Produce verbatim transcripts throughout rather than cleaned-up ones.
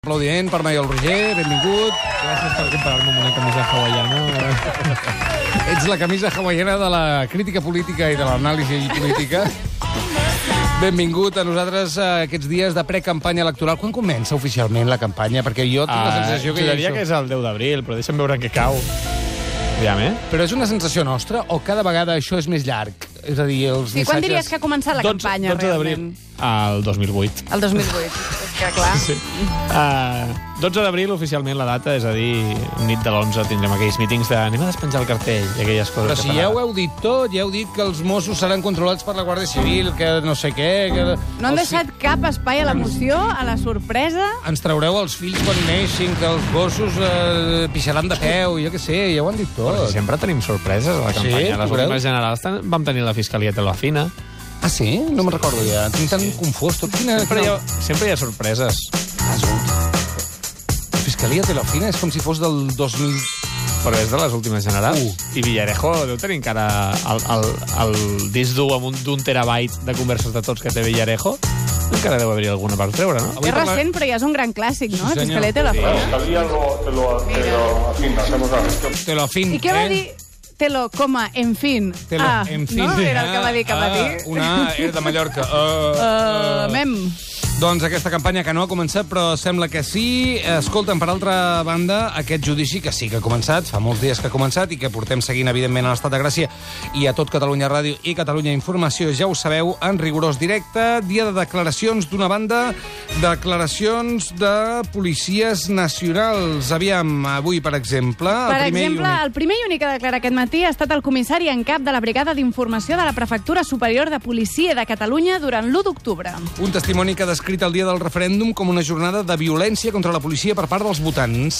Aplaudiment per Maiol Roger, benvingut. Gràcies per comparar-me amb una camisa hawaiana. Ets la camisa hawaiana de la crítica política i de l'anàlisi política. Benvingut a nosaltres a aquests dies de precampanya electoral. Quan comença oficialment la campanya? Perquè jo tinc la sensació que... Uh, ja que és el deu d'abril, però deixa'm veure en què cau. Aviam, eh? Però és una sensació nostra o cada vegada això és més llarg? És a dir, els sí, missatges... quan diries que ha començat la dotze, campanya, dotze d'abril. El dos mil vuit. El dos mil vuit, és que clar. Sí. Uh, dotze d'abril, oficialment, la data, és a dir, nit de l'onze tindrem aquells mítings de anem a despenjar el cartell i aquelles coses. Però si ja ho heu dit tot, ja heu dit que els Mossos seran controlats per la Guàrdia Civil, que no sé què... Que... No han deixat cap espai a l'emoció, a la sorpresa. Ens traureu els fills quan neixin, que els gossos eh, pixaran de peu, jo què sé, ja ho han dit tot. Però si sempre tenim sorpreses a la campanya. Sí, les últimes generals vam tenir la Fiscalia Telefina. Ah, sí? No me'n recordo ja. Tinc tan confós tot. Quina... Sempre, hi ha, sempre hi ha sorpreses. La Fiscalia Telefina és com si fos del dos mil... Però és de les últimes generals. Uh. I Villarejo deu tenir encara el, el, el disc dur amb un, d'un terabyte de converses de tots que té Villarejo. Encara deu haver-hi alguna per treure, no? Avui és parla... recent, però ja és un gran clàssic, no? Sí, Fiscalia Telefina. Sí. Fiscalia lo, te lo, te lo afina, hacemos la gestión. Te lo afin, I què va eh? dir? Telo, coma, en fin. Te lo, ah, en fin. No? Era el que va dir que va dir. Ah, una A era de Mallorca. Uh, uh, mem. Doncs aquesta campanya que no ha començat, però sembla que sí. Escolta'm, per altra banda, aquest judici que sí que ha començat, fa molts dies que ha començat i que portem seguint, evidentment, a l'Estat de Gràcia i a tot Catalunya Ràdio i Catalunya Informació, ja ho sabeu, en rigorós directe. Dia de declaracions d'una banda, declaracions de policies nacionals. Aviam, avui, per exemple... Per el primer exemple, únic... el primer i únic a declarar aquest matí ha estat el comissari en cap de la Brigada d'Informació de la Prefectura Superior de Policia de Catalunya durant l'u d'octubre. Un testimoni que ha descrit el dia del referèndum com una jornada de violència contra la policia per part dels votants.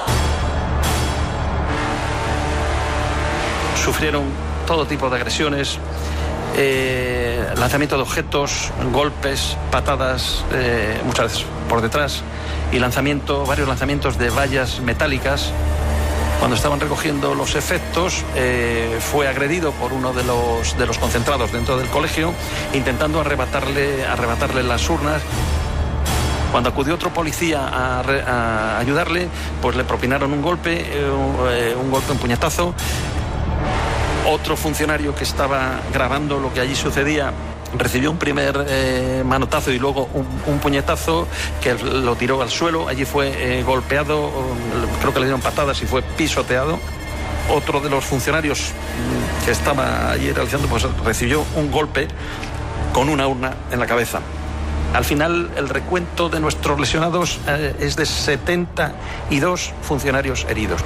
Sufrieron todo tipo de agresiones, eh, lanzamiento de objetos, golpes, patadas, eh, muchas veces por detrás, y lanzamiento, varios lanzamientos de vallas metálicas. Cuando estaban recogiendo los efectos, eh, fue agredido por uno de los, de los concentrados dentro del colegio, intentando arrebatarle, arrebatarle las urnas. Cuando acudió otro policía a, re, a ayudarle, pues le propinaron un golpe, eh, un, un golpe, un puñetazo. Otro funcionario que estaba grabando lo que allí sucedía recibió un primer eh, manotazo y luego un, un puñetazo que lo tiró al suelo. Allí fue eh, golpeado, creo que le dieron patadas y fue pisoteado. Otro de los funcionarios que estaba allí realizando, pues recibió un golpe con una urna en la cabeza. Al final, el recuento de nuestros lesionados eh, es de setenta y dos funcionarios heridos.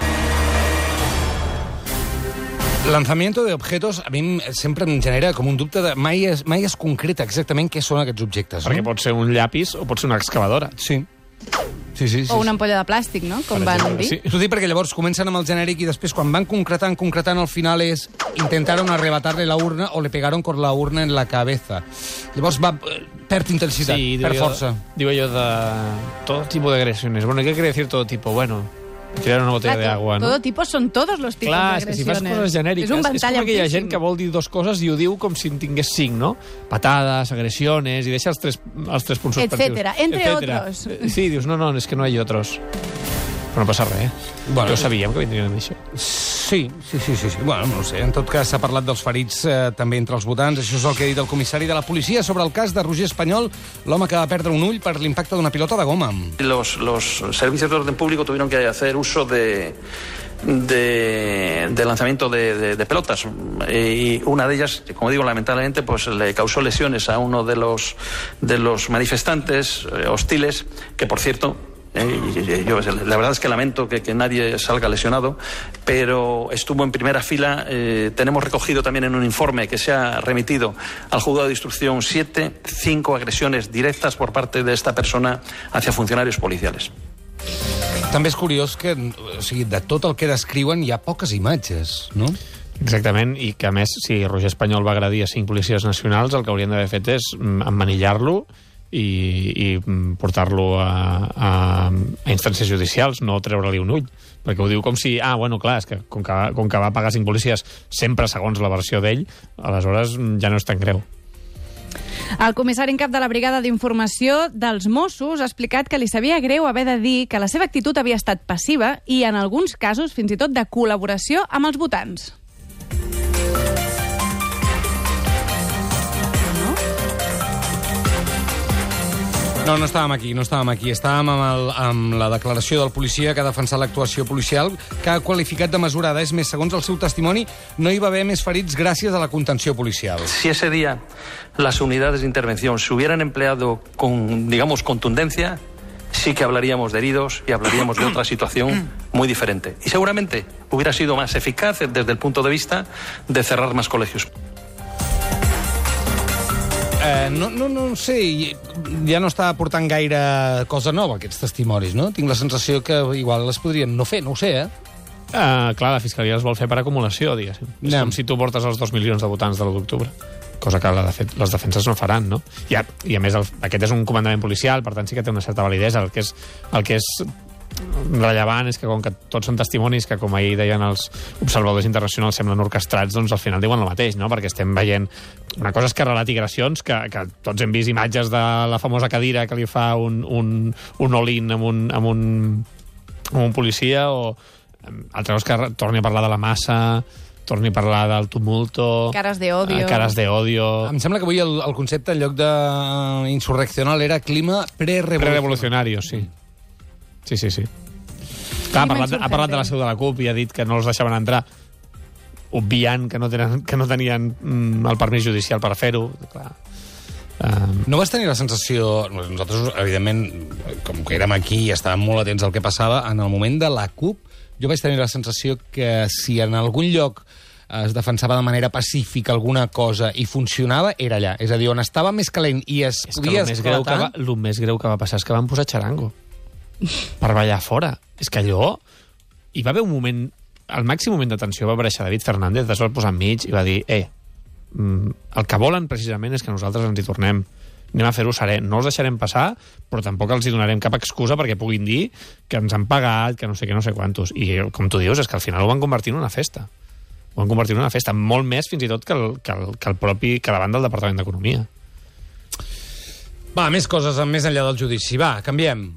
Lanzamiento de objetos a mi sempre em genera com un dubte de mai es, mai es concreta exactament què són aquests objectes. Perquè no? pot ser un llapis o pot ser una excavadora. Sí. Sí, sí, sí. O una ampolla de plàstic, no? Com Per van exemple, dir. sí. T'ho dic perquè llavors comencen amb el genèric i després quan van concretant, concretant, al final és intentaron arrebatarle la urna o le pegaron con la urna en la cabeza. Llavors va, perd intensitat, Sí, perd yo, força. Digo yo de todo tipo de agresiones. Bueno, ¿qué quiere decir todo tipo? Bueno, tirar una botella Clar, d'aigua, no? Todo tipo son todos los tipos Clar, és que d'agressiones. si fas coses genèriques, és un és ventall com aquella amplíssim. gent que vol dir dos coses i ho diu com si en tingués cinc, no? Patades, agressiones, i deixa els tres, els tres punts suspensius. Etcétera, entre Etcétera. otros. Sí, dius, no, no, és que no hi ha otros. Però no passa res, eh? Bueno, Jo sabíem que vindrien amb això. Sí, sí, sí, sí, sí. Bueno, no ho sé. En tot cas, s'ha parlat dels ferits eh, també entre els votants. Això és el que ha dit el comissari de la policia sobre el cas de Roger Espanyol, l'home que va perdre un ull per l'impacte d'una pilota de goma. Los, los servicios de orden público tuvieron que hacer uso de, de, de lanzamiento de, de, de pelotas, y una de ellas, como digo, lamentablemente, pues le causó lesiones a uno de los, de los manifestantes eh, hostiles, que por cierto... Eh, yo, la verdad es que lamento que, que nadie salga lesionado, pero estuvo en primera fila. Eh, tenemos recogido también en un informe que se ha remitido al juzgado de instrucción siete, cinco agresiones directas por parte de esta persona hacia funcionarios policiales. També és curiós que, o sigui, de tot el que descriuen hi ha poques imatges, no? Exactament, i que a més, si Roger Espanyol va agredir a cinc policies nacionals, el que haurien d'haver fet és emmanillar-lo i, i portar-lo a, a, a instàncies judicials, no treure-li un ull, perquè ho diu com si, ah, bueno, clar, és que com que, com que va pagar cinc policies sempre segons la versió d'ell, aleshores ja no és tan greu. El comissari en cap de la Brigada d'Informació dels Mossos ha explicat que li sabia greu haver de dir que la seva actitud havia estat passiva i, en alguns casos, fins i tot de col·laboració amb els votants. No, no estàvem aquí, no estàvem aquí. Estàvem amb, el, amb la declaració del policia que ha defensat l'actuació policial, que ha qualificat de mesurada. És més, segons el seu testimoni, no hi va haver més ferits gràcies a la contenció policial. Si ese día las unidades de intervención se hubieran empleado con, digamos, contundencia, sí que hablaríamos de heridos y hablaríamos de otra situación muy diferente. Y seguramente hubiera sido más eficaz desde el punto de vista de cerrar más colegios. Eh, no, no, no sé, ja no està aportant gaire cosa nova, aquests testimonis, no? Tinc la sensació que igual les podrien no fer, no ho sé, eh? Uh, clar, la Fiscalia els vol fer per acumulació, diguéssim. No. És com si tu portes els dos milions de votants de l'u d'octubre, cosa que la de les defenses no faran, no? I a, i a més, el, aquest és un comandament policial, per tant sí que té una certa validesa. El que és, el que és rellevant és que, com que tots són testimonis que, com ahir deien els observadors internacionals, semblen orquestrats, doncs al final diuen el mateix, no? Perquè estem veient... Una cosa és que relati agressions, que, que tots hem vist imatges de la famosa cadira que li fa un, un, un all-in amb un, amb, un, amb un policia, o altra cosa que torni a parlar de la massa, torni a parlar del tumulto... Caras de odio. Caras de odio... Em sembla que avui el, el concepte, en lloc d'insurreccional, era clima prerevolucionari. Prerevolucionari, sí. Sí, sí, sí. Clar, ha, parlat, ha parlat de la seu de la CUP i ha dit que no els deixaven entrar, obviant que no, tenen, que no tenien mm, el permís judicial per fer-ho. Um... No vas tenir la sensació... Nosaltres, evidentment, com que érem aquí i estàvem molt atents al que passava, en el moment de la CUP, jo vaig tenir la sensació que si en algun lloc es defensava de manera pacífica alguna cosa i funcionava, era allà. És a dir, on estava més calent i es és podia que esclatar... Que va, el més greu que va passar és que van posar xarango per ballar fora. És que allò... Hi va haver un moment... Al màxim moment de tensió va aparèixer David Fernández, es va posar enmig i va dir eh, el que volen precisament és que nosaltres ens hi tornem. Anem a fer-ho serè. No els deixarem passar, però tampoc els hi donarem cap excusa perquè puguin dir que ens han pagat, que no sé què, no sé quantos. I com tu dius, és que al final ho van convertir en una festa. Ho van convertir en una festa. Molt més, fins i tot, que el, que el, que el propi, que la banda del Departament d'Economia. Va, més coses més enllà del judici. Va, canviem.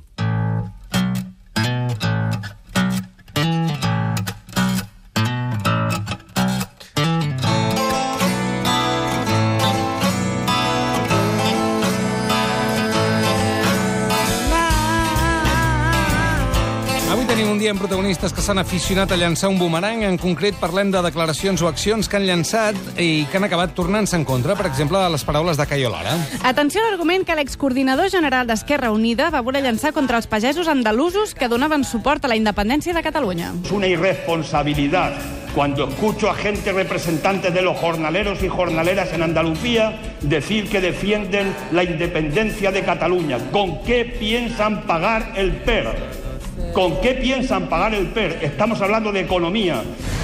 Tenim un dia amb protagonistes que s'han aficionat a llançar un bumerang. En concret, parlem de declaracions o accions que han llançat i que han acabat tornant-se en contra. Per exemple, les paraules de Cayo Lara. Atenció a l'argument que l'excoordinador general d'Esquerra Unida va voler llançar contra els pagesos andalusos que donaven suport a la independència de Catalunya. Es una irresponsabilidad cuando escucho a gente representante de los jornaleros y jornaleras en Andalucía decir que defienden la independencia de Cataluña. ¿Con qué piensan pagar el P E R? ¿Con qué piensan pagar el P E R? Estamos hablando de economía.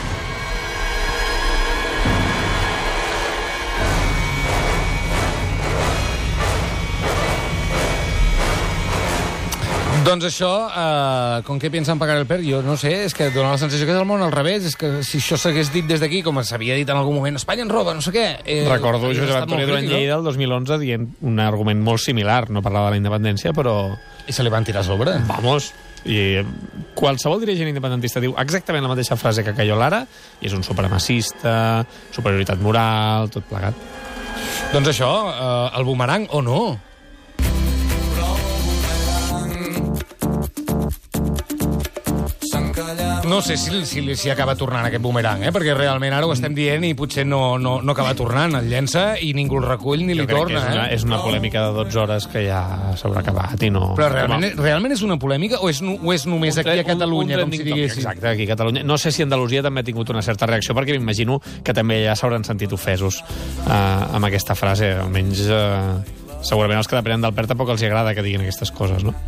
Doncs això, eh, com què pensen pagar el P E R? Jo no sé, és que dona la sensació que és el món al revés. És que si això s'hagués dit des d'aquí, com s'havia dit en algun moment, Espanya ens roba, no sé què... Eh, Recordo Josep Antoni Duran Lleida el dos mil onze dient un argument molt similar, no parlava de la independència, però... I se li van tirar a sobre. Vamos... I qualsevol dirigent independentista diu exactament la mateixa frase que Cayo Lara i és un supremacista, superioritat moral, tot plegat. Doncs això, eh, el bumerang o no? No sé si, si, si acaba tornant aquest bumerang, eh? Perquè realment ara ho estem dient i potser no, no, no acaba tornant. El llença i ningú el recull ni jo li torna. És una, eh? és una polèmica de dotze hores que ja s'haurà acabat i no... Però realment, realment és una polèmica o és, o és només aquí a Catalunya, un, un com si diguéssim? Exacte, aquí a Catalunya. No sé si Andalusia també ha tingut una certa reacció, perquè m'imagino que també ja s'hauran sentit ofesos eh, amb aquesta frase. Almenys, eh, segurament els que depenen del P E R tampoc els agrada que diguin aquestes coses, no?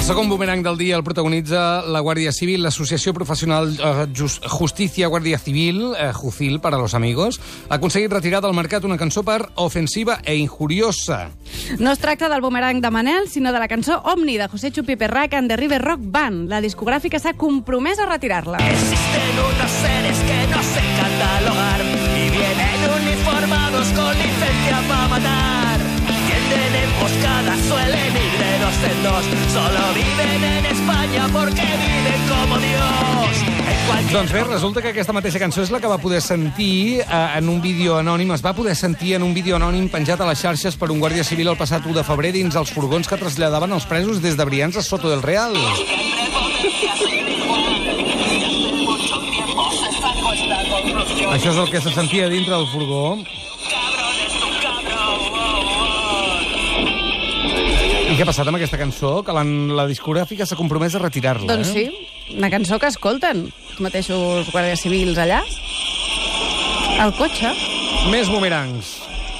segon bumerang del dia el protagonitza la Guàrdia Civil, l'associació professional eh, Just, Justicia Guàrdia Civil, eh, Jucil para los amigos, ha aconseguit retirar del mercat una cançó per ofensiva e injuriosa. No es tracta del bumerang de Manel, sinó de la cançó Omni, de José Chupi Perrac and the River Rock Band. La discogràfica s'ha compromès a retirar-la. Existen unos seres que no sé catalogar y vienen uniformados con licencia para matar. Tienden emboscadas, suelen ir de dos en dos. Solo viven en España porque viven como Dios. Doncs bé, resulta que aquesta mateixa cançó és la que va poder sentir eh, en un vídeo anònim, es va poder sentir en un vídeo anònim penjat a les xarxes per un guàrdia civil el passat u de febrer dins els furgons que traslladaven els presos des de Brians a Soto del Real. Això és el que se sentia dintre del furgó. I què ha passat amb aquesta cançó? Que la, la discogràfica s'ha compromès a retirar-la, Doncs eh? sí, una cançó que escolten els mateixos guàrdies civils allà, al cotxe. Més bumerangs.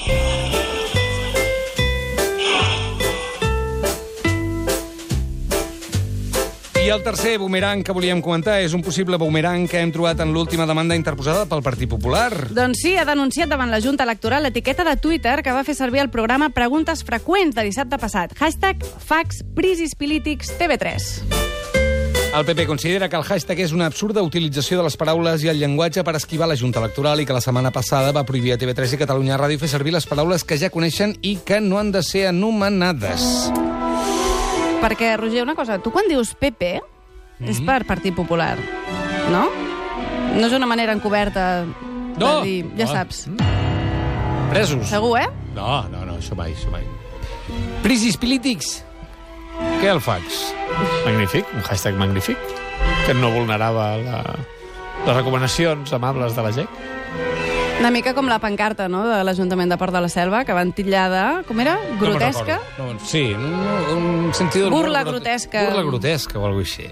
I el tercer bumerang que volíem comentar és un possible bumerang que hem trobat en l'última demanda interposada pel Partit Popular. Doncs sí, ha denunciat davant la Junta Electoral l'etiqueta de Twitter que va fer servir el programa Preguntes Freqüents de dissabte passat. Hashtag fax prisis polítics T V tres. El P P considera que el hashtag és una absurda utilització de les paraules i el llenguatge per esquivar la Junta Electoral i que la setmana passada va prohibir a T V tres i Catalunya Ràdio fer servir les paraules que ja coneixen i que no han de ser anomenades. Perquè, Roger, una cosa, tu quan dius P P és per Partit Popular, no? No és una manera encoberta de No. dir, ja No. saps. Presos. Segur, eh? No, no, no, això mai, això mai. Prisis polítics. Què el fax? Magnífic, un hashtag magnífic, que no vulnerava la, les recomanacions amables de la G E C. Una mica com la pancarta, no?, de l'Ajuntament de Port de la Selva, que van titllar de... Com era? Grotesca? No, no, sí, un, un sentido... Burla grotesca. Burla grotesca o alguna cosa així.